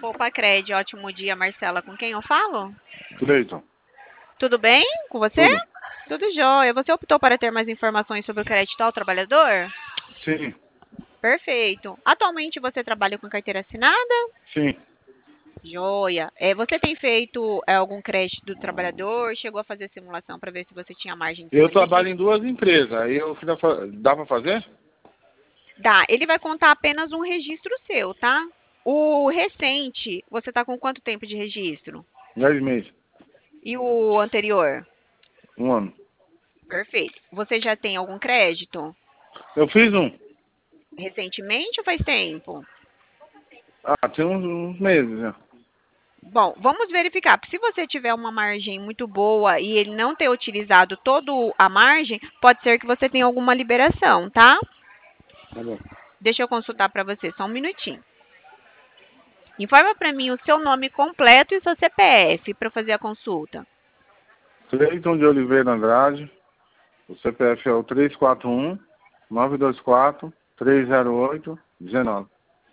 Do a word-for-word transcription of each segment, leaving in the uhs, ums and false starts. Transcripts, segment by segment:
Poupa Cred, ótimo dia, Marcela. Com quem eu falo? Cleiton, Tudo bem com você? tudo? Tudo jóia. Você optou para ter mais informações sobre o crédito ao trabalhador? Sim, Perfeito. Atualmente você trabalha com carteira assinada? sim. Joia. É, você tem feito é, algum crédito do trabalhador? Chegou a fazer simulação para ver se você tinha margem Eu disponível? trabalho em duas empresas. Aí eu queria fa- dá para fazer? Dá. Ele vai contar apenas um registro seu, tá? O recente, você está com quanto tempo de registro? Dez meses, E o anterior? um ano. Perfeito. Você já tem algum crédito? Eu fiz um. Recentemente ou faz tempo? Ah, tem uns, uns meses já. Bom, vamos verificar. Se você tiver uma margem muito boa e ele não ter utilizado toda a margem, pode ser que você tenha alguma liberação, tá? Tá bom. Deixa eu consultar para você, só um minutinho. Informa para mim o seu nome completo e seu C P F para fazer a consulta. Cleiton de Oliveira Andrade. O C P F é o três quatro um, nove dois quatro, três zero oito, um nove.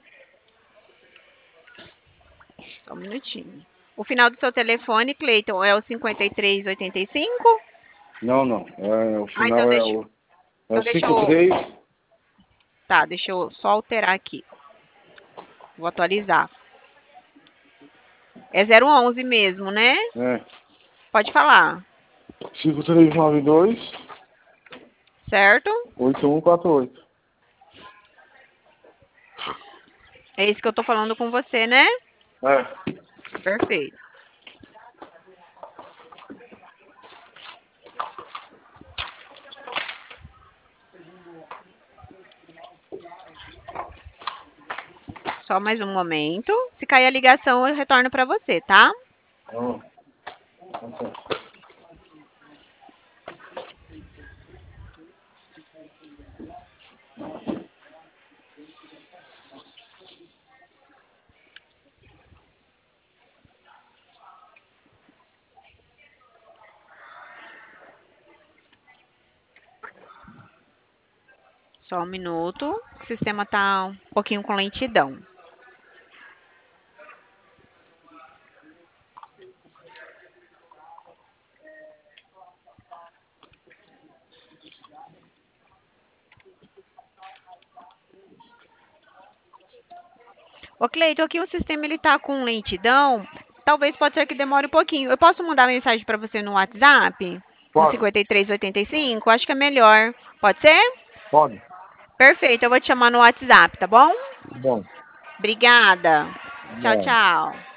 Só um minutinho. O final do seu telefone, Cleiton, é o cinquenta e três oitenta e cinco? Não, não. É, o Ah, então final é deixa, o, é o então deixa eu... cinquenta e três. Tá, deixa eu só alterar aqui. Vou atualizar. É zero onze mesmo, né? É. Pode falar. cinco três nove dois, Certo? oito um quatro oito. É isso que eu tô falando com você, né? É. Perfeito. Só mais um momento. Se cair a ligação, eu retorno para você, tá? Então, então, Só um minuto. O sistema tá um pouquinho com lentidão. Ô, Cleiton, aqui o sistema ele tá com lentidão. Talvez pode ser que demore um pouquinho. Eu posso mandar mensagem para você no WhatsApp? No pode, cinquenta e três oitenta e cinco? Acho que é melhor. Pode ser? pode. Perfeito. Eu vou te chamar no WhatsApp, tá bom? Bom, Obrigada. Tchau, bom. tchau.